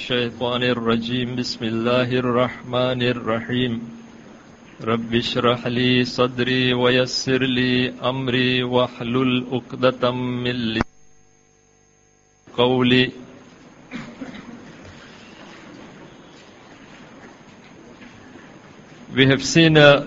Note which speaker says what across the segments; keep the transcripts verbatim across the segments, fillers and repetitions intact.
Speaker 1: الشيطان الرجيم بسم الله الرحمن الرحيم رب اشرح لي صدري ويسر لي أمري واحلل عقدة من لساني قولي. We have seen uh,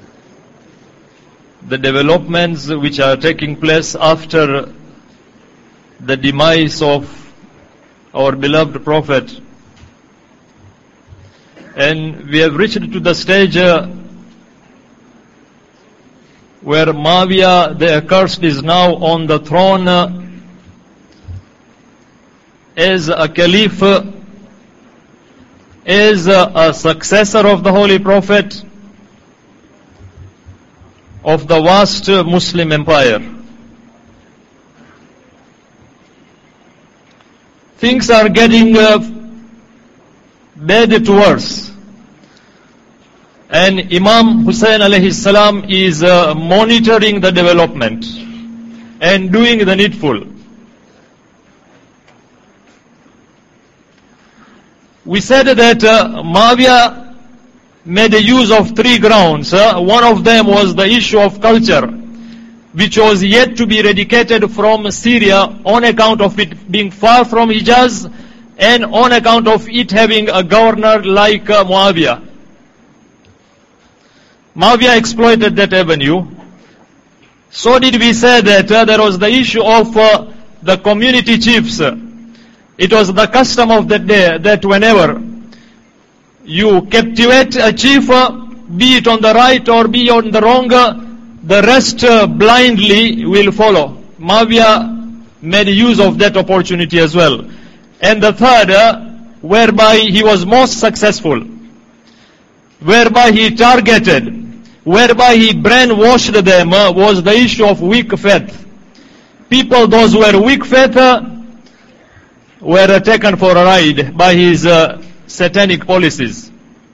Speaker 1: the developments which are taking place after the demise of our beloved Prophet, and we have reached to the stage uh, where Muawiyah the accursed is now on the throne uh, as a caliph, uh, as uh, a successor of the Holy Prophet of the vast uh, Muslim empire. Things are getting uh, bad to worse, and Imam Hussein alayhi salam is uh, monitoring the development and doing the needful. We said that uh, Muawiyah made a use of three grounds. Uh, one of them was the issue of culture, which was yet to be eradicated from Syria on account of it being far from Hijaz and on account of it having a governor like uh, Muawiyah. Muawiyah exploited that avenue. So did we say that uh, there was the issue of uh, the community chiefs. It was the custom of that day that whenever you captivate a chief, uh, be it on the right or be on the wrong, uh, the rest uh, blindly will follow. Muawiyah made use of that opportunity as well. And the third, uh, whereby he was most successful, whereby he targeted, whereby he brainwashed them, uh, was the issue of weak faith. People, those who were weak faith, uh, were uh, taken for a ride by his uh, satanic policies.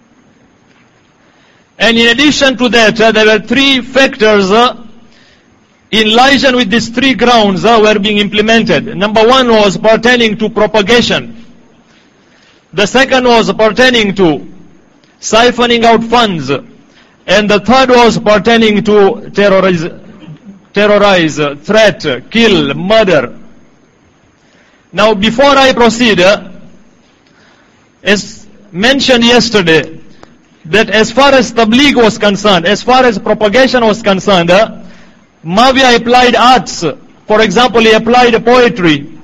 Speaker 1: And in addition to that, uh, there were three factors uh, in liaison with these three grounds uh, were being implemented. Number one was pertaining to propagation. The second was pertaining to siphoning out funds. And the third was pertaining to terrorize, terrorize uh, threat, uh, kill, murder. Now before I proceed, uh, as mentioned yesterday, that as far as tabligh was concerned, as far as propagation was concerned, uh, Muawiyah applied arts. For example, he applied poetry.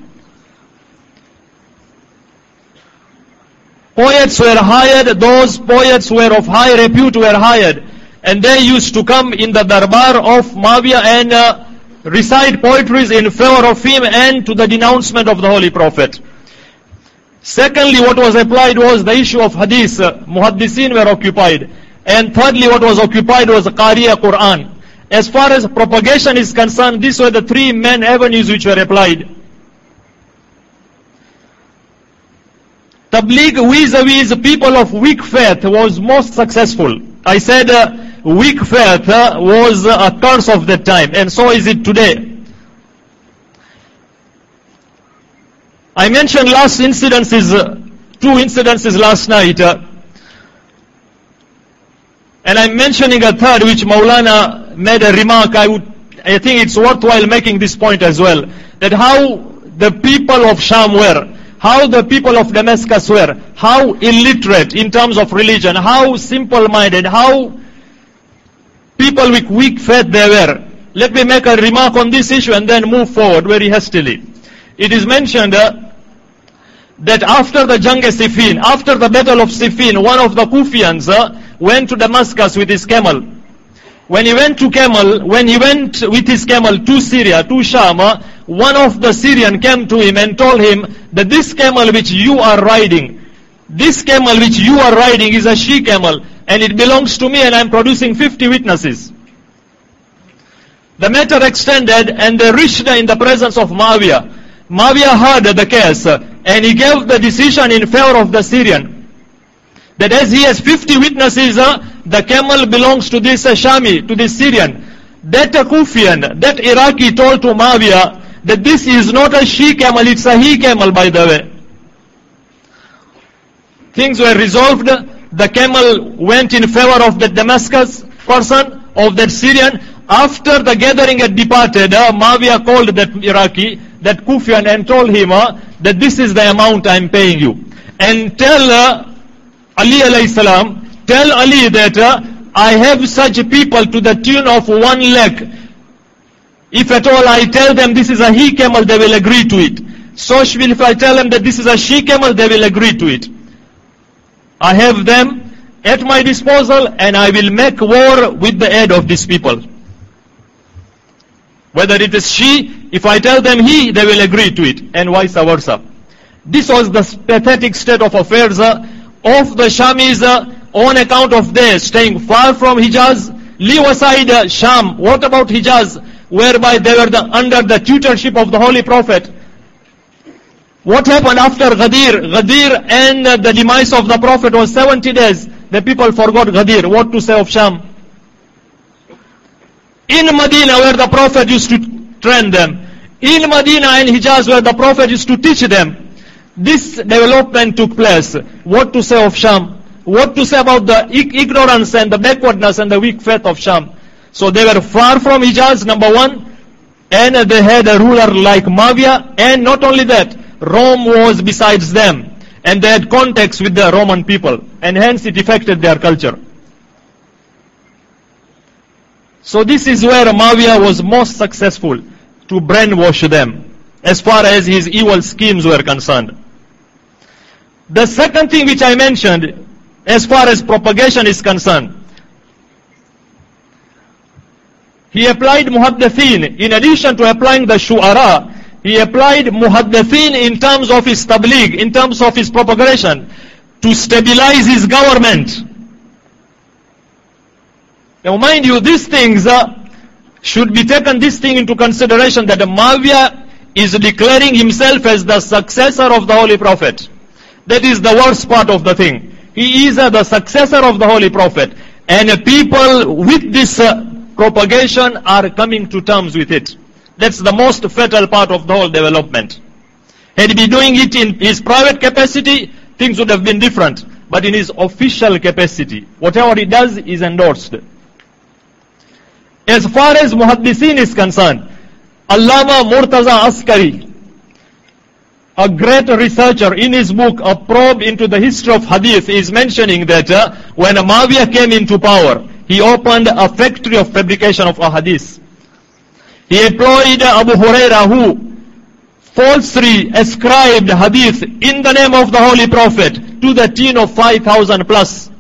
Speaker 1: Poets were hired, those poets were of high repute were hired, and they used to come in the darbar of Muawiyah and uh, recite poetries in favor of him and to the denouncement of the Holy Prophet. Secondly, what was applied was the issue of hadith. Uh, Muhaddisin were occupied. And thirdly, what was occupied was Qariya Quran. As far as propagation is concerned, these were the three main avenues which were applied. Tabligh vis-a-vis people of weak faith was most successful. I said uh, weak faith uh, was a curse of that time, and so is it today. I mentioned last incidences, uh, two incidences last night, uh, and I'm mentioning a third which Maulana made a remark. I would, I think it's worthwhile making this point as well, that how the people of Sham were, how the people of Damascus were, how illiterate in terms of religion, how simple-minded, how people with weak faith they were. Let me make a remark on this issue and then move forward very hastily. It is mentioned uh, that after the Jang-e-Siffin, after the battle of Siffin, one of the Kufians uh, went to Damascus with his camel. When he went to camel, when he went with his camel to Syria, to Sham, uh, one of the Syrian came to him and told him that this camel which you are riding, this camel which you are riding is a she camel, and it belongs to me, and I am producing fifty witnesses. The matter extended, and they reached in the presence of Muawiyah. Muawiyah heard the case, and he gave the decision in favor of the Syrian. That as he has fifty witnesses, uh, the camel belongs to this uh, Shami, to this Syrian. That uh, Kufian, that Iraqi told to Muawiyah that this is not a she camel, it's a he camel, by the way. things were resolved. The camel went in favor of the Damascus person, of that Syrian. After the gathering had departed, uh, Muawiyah called that Iraqi, that Kufian, and told him uh, that this is the amount I am paying you. And tell uh, Ali alayhi salam, tell Ali that uh, I have such people to the tune of one lakh. If at all I tell them this is a he camel, they will agree to it. So if I tell them that this is a she camel, they will agree to it. I have them at my disposal, and I will make war with the aid of these people. Whether it is she, if I tell them he, they will agree to it, and vice versa. This was the pathetic state of affairs uh, of the Shamis uh, on account of their staying far from Hijaz. Leave aside uh, Sham. What about Hijaz, whereby they were the, under the tutorship of the Holy Prophet? What happened after Ghadir? Ghadir and uh, the demise of the Prophet was seventy days. The people forgot Ghadir. What to say of Sham? In Medina, where the Prophet used to train them. In Medina and Hijaz, where the Prophet used to teach them. This development took place. What to say of Sham? What to say about the ignorance and the backwardness and the weak faith of Sham? So they were far from Hijaz, number one. And they had a ruler like Muawiyah. And not only that, Rome was besides them. And they had contacts with the Roman people. And hence it affected their culture. So this is where Muawiyah was most successful to brainwash them, as far as his evil schemes were concerned. The second thing which I mentioned, as far as propagation is concerned, he applied muhaddithin. In addition to applying the shu'ara, he applied muhaddithin in terms of his tabligh, in terms of his propagation, to stabilize his government. Now mind you, these things uh, should be taken this thing into consideration, that Muawiyah is declaring himself as the successor of the Holy Prophet. That is the worst part of the thing. He is uh, the successor of the Holy Prophet. And uh, people with this uh, propagation are coming to terms with it. That's the most fatal part of the whole development. Had he been doing it in his private capacity, things would have been different. But in his official capacity, whatever he does is endorsed. As far as Muhaddithin is concerned, Allama Murtaza Askari, a great researcher, in his book, A Probe into the History of Hadith, is mentioning that uh, when Muawiyah came into power, he opened a factory of fabrication of ahadith. He employed Abu Huraira, who falsely ascribed hadith in the name of the Holy Prophet to the tune of five thousand plus.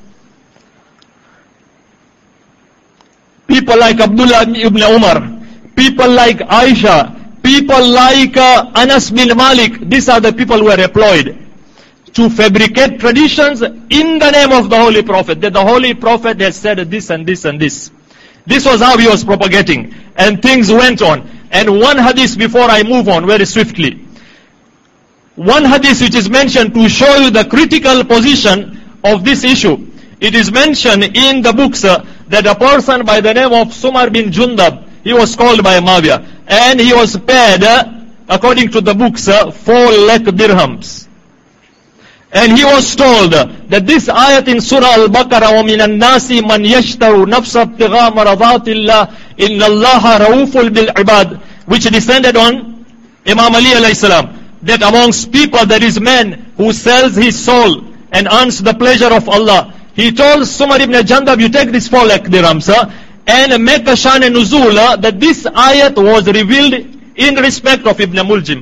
Speaker 1: People like Abdullah ibn Umar, people like Aisha, people like uh, Anas bin Malik, these are the people who were employed to fabricate traditions in the name of the Holy Prophet, that the Holy Prophet has said this and this and this. This was how he was propagating, and things went on. And one hadith before I move on very swiftly. One hadith which is mentioned to show you the critical position of this issue. It is mentioned in the books uh, that a person by the name of Sumar bin Jundab, he was called by Muawiyah, and he was paid, uh, according to the books, uh, four lakh dirhams. And he was told uh, that this ayat in Surah Al-Baqarah, وَمِنَ النَّاسِ مَنْ يَشْتَرُ نَفْسَ ابْتِغَاءَ مَرَضَاتِ اللَّهِ إِنَّ اللَّهَ رَؤُوفٌ بِالْعِبَادِ, which descended on Imam Ali alayhi salam, that amongst people there is man who sells his soul and earns the pleasure of Allah. He told Sumar ibn Jundab, you take this four lakh dirhams uh, and make a shan and nuzul uh, that this ayat was revealed in respect of Ibn Muljim.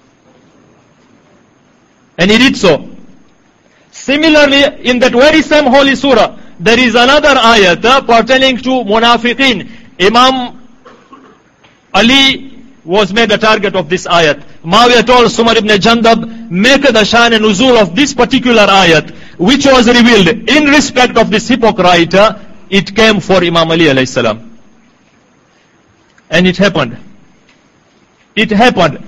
Speaker 1: And he did so. Similarly, in that very same holy surah, there is another ayat uh, pertaining to munafiqeen. Imam Ali was made a target of this ayat. Muawiyah told Sumar ibn Jundab, make the shan and nuzul of this particular ayat, which was revealed in respect of this hypocrite. Uh, it came for Imam Ali alayhi salam. And it happened. It happened.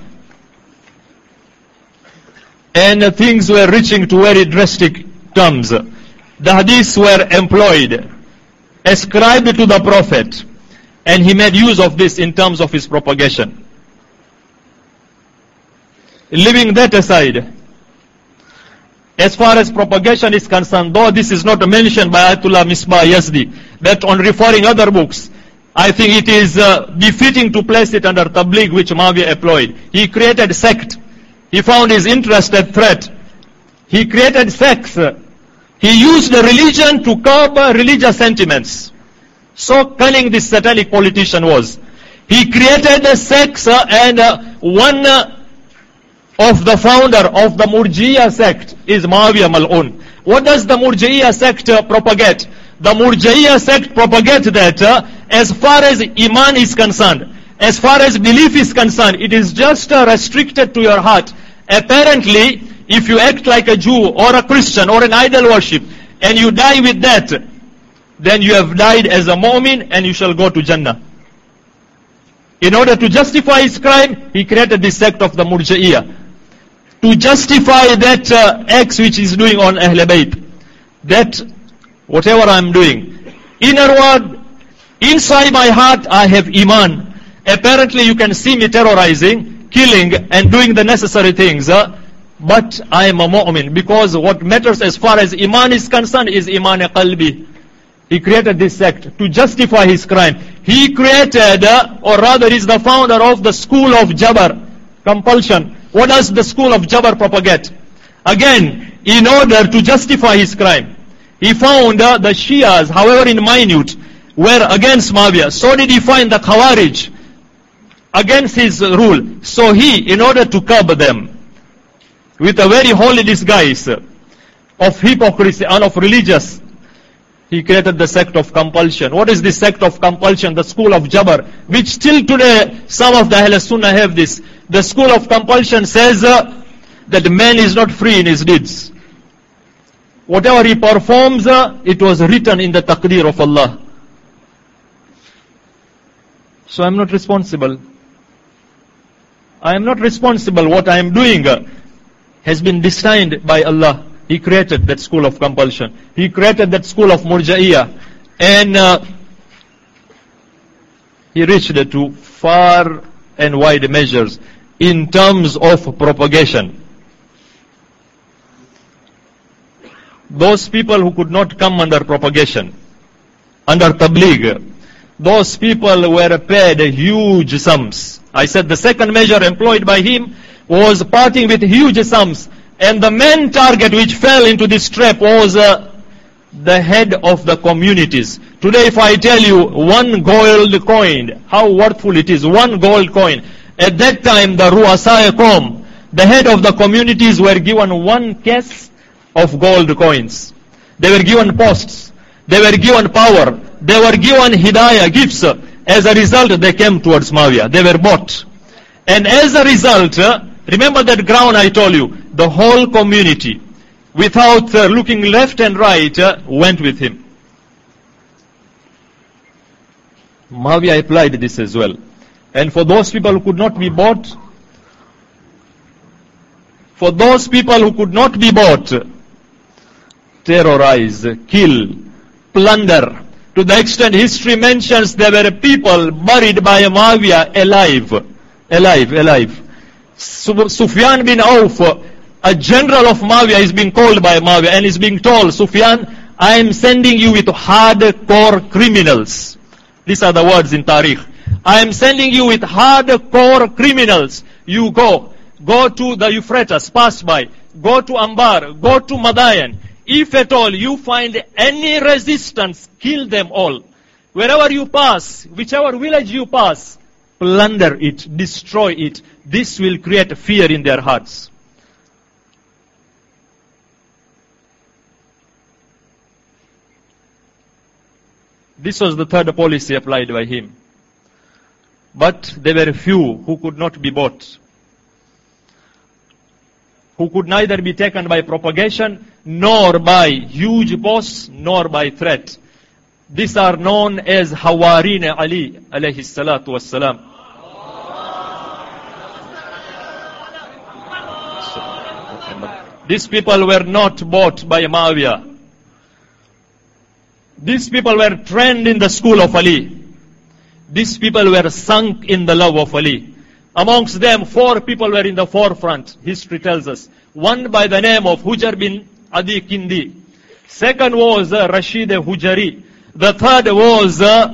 Speaker 1: And uh, things were reaching to very drastic terms. The hadiths were employed, ascribed to the Prophet, and he made use of this in terms of his propagation. Leaving that aside, as far as propagation is concerned, though this is not mentioned by Ayatollah Misbah Yazdi, that on referring other books, I think it is uh, befitting to place it under Tabligh, which Muawiyah employed. He created sect. He found his interest a threat. He created sects. He used the religion to curb uh, religious sentiments. So cunning this satanic politician was. He created a sect, uh, and uh, one uh, of the founder of the Murjiya sect is Muawiyah Mal'un. What does the Murjiya sect uh, propagate? The Murjiya sect propagate that uh, as far as Iman is concerned, as far as belief is concerned, it is just uh, restricted to your heart. Apparently, if you act like a Jew or a Christian or an idol worship, and you die with that, then you have died as a mu'min and you shall go to Jannah. In order to justify his crime, he created this sect of the Murji'iyah. To justify that uh, acts which he's doing on Ahl Bayt. That whatever I'm doing, inner word, inside my heart I have Iman. Apparently you can see me terrorizing, killing and doing the necessary things. Uh, but I am a mu'min, because what matters as far as Iman is concerned is Iman qalbi. He created this sect to justify his crime. He created, uh, or rather is the founder of the school of Jabr, compulsion. What does the school of Jabr propagate? Again, in order to justify his crime. He found uh, the Shias, however in minute, were against Muawiyah. So did he find the Khawarij against his rule. So he, in order to curb them, with a very holy disguise of hypocrisy and of religious, he created the sect of compulsion. What is this sect of compulsion? The school of Jabr, which till today some of the Ahl Sunnah have this. The school of compulsion says uh, that man is not free in his deeds. Whatever he performs, uh, it was written in the taqdeer of Allah. So I am not responsible. I am not responsible. What I am doing uh, has been destined by Allah. He created that school of compulsion. He created that school of Murji'iyah. And uh, he reached to far and wide measures in terms of propagation. Those people who could not come under propagation, under Tabligh, those people were paid huge sums. I said the second measure employed by him was parting with huge sums. And the main target which fell into this trap was uh, the head of the communities. Today if I tell you one gold coin, how worthful it is, one gold coin. At that time the Ru'asai Qawm, the head of the communities, were given one case of gold coins. They were given posts. They were given power. They were given hidayah, gifts. As a result, they came towards Muawiyah. They were bought. And as a result, uh, remember that ground I told you, the whole community, without uh, looking left and right, uh, went with him. Muawiyah applied this as well. And for those people who could not be bought, for those people who could not be bought, terrorize, kill, plunder. To the extent history mentions there were people buried by Muawiyah alive, alive, alive. Sufyan bin Auf, a general of Muawiyah, is being called by Muawiyah and is being told, Sufyan, I am sending you with hardcore criminals. These are the words in Tariq. I am sending you with hardcore criminals. You go. Go to the Euphrates, pass by. Go to Ambar. Go to Madayan. If at all you find any resistance, kill them all. Wherever you pass, whichever village you pass, plunder it, destroy it. This will create fear in their hearts. This was the third policy applied by him. But there were few who could not be bought, who could neither be taken by propagation, nor by huge boasts, nor by threat. These are known as Hawarin Ali, alayhi salatu wassalam. These people were not bought by Muawiyah. These people were trained in the school of Ali. These people were sunk in the love of Ali. Amongst them, four people were in the forefront, history tells us. One by the name of Hujar bin Adi Kindi. Second was uh, Rashid Hujari. The third was uh,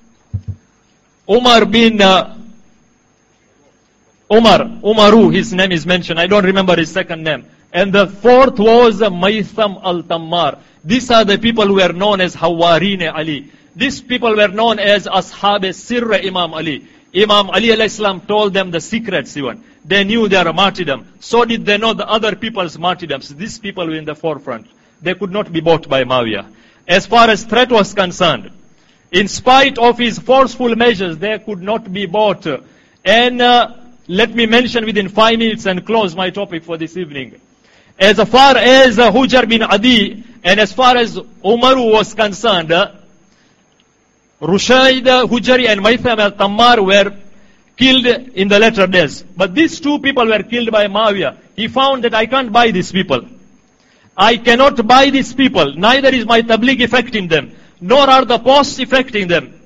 Speaker 1: Umar bin uh, Umar, Umaru, his name is mentioned. I don't remember his second name. And the fourth was uh, Maitham al-Tammar. These are the people who were known as Hawarine Ali. These people were known as Ashab Sirr Imam Ali. Imam Ali alayhi salam told them the secrets even. They knew their martyrdom. So did they know the other people's martyrdoms. These people were in the forefront. They could not be bought by Muawiyah. As far as threat was concerned, in spite of his forceful measures, they could not be bought. And uh, let me mention within five minutes and close my topic for this evening. As far as uh, Hujar bin Adi and as far as Umaru was concerned, uh, Rushaid Hujari and Maitham al-Tammar were killed in the later days. But these two people were killed by Muawiyah. He found that I can't buy these people. I cannot buy these people. Neither is my tabligh affecting them, nor are the posts affecting them.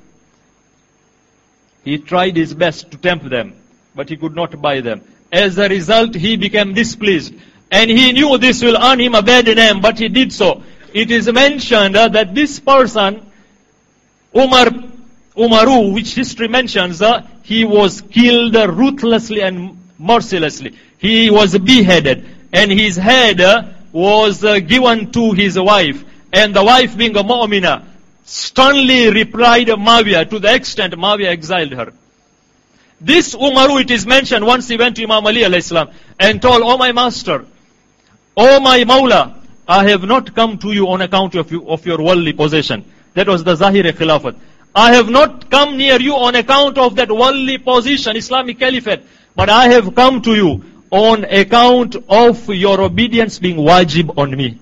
Speaker 1: He tried his best to tempt them, but he could not buy them. As a result, he became displeased. And he knew this will earn him a bad name, but he did so. It is mentioned uh, that this person, Umar, Umaru, which history mentions, uh, he was killed uh, ruthlessly and mercilessly. He was beheaded, and his head uh, was uh, given to his wife. And the wife, being a mu'mina, sternly replied Muawiyah, to the extent Muawiyah exiled her. This Umaru, it is mentioned, once he went to Imam Ali alayhi salam and told, "Oh my master, oh my Mawla, I have not come to you on account of, you, of your worldly possession." That was the Zahir Khilafat. I have not come near you on account of that worldly position, Islamic Caliphate, but I have come to you on account of your obedience being wajib on me.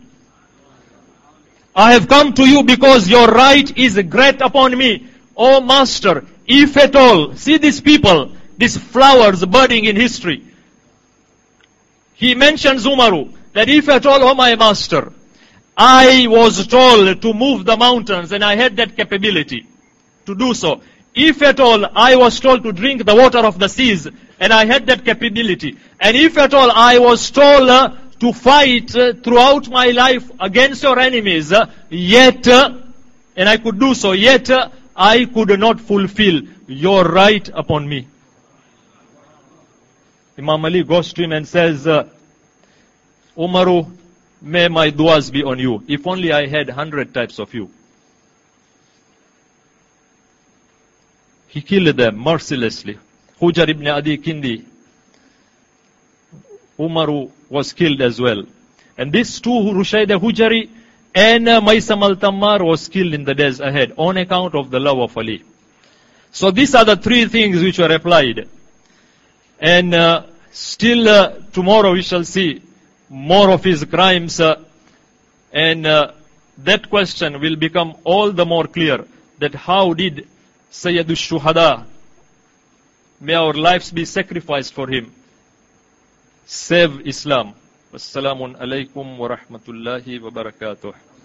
Speaker 1: I have come to you because your right is great upon me. Oh master, if at all, see these people, these flowers budding in history. He mentions Umaru, that if at all, oh my master, I was told to move the mountains and I had that capability to do so. If at all I was told to drink the water of the seas and I had that capability. And if at all I was told uh, to fight uh, throughout my life against your enemies, uh, yet, uh, and I could do so, yet uh, I could not fulfill your right upon me. Imam Ali goes to him and says, uh, Umaru, may my duas be on you. If only I had hundred types of you. He killed them mercilessly. Hujar ibn Adi Kindi, Umaru was killed as well. And these two, Rushaid Hujari and uh, Maitham al-Tammar, was killed in the days ahead on account of the love of Ali. So these are the three things which were applied. And uh, still uh, tomorrow we shall see more of his crimes, uh, and uh, that question will become all the more clear, that how did Sayyidul Shuhada, may our lives be sacrificed for him, save Islam. Wassalamu alaikum wa rahmatullahi wa barakatuh.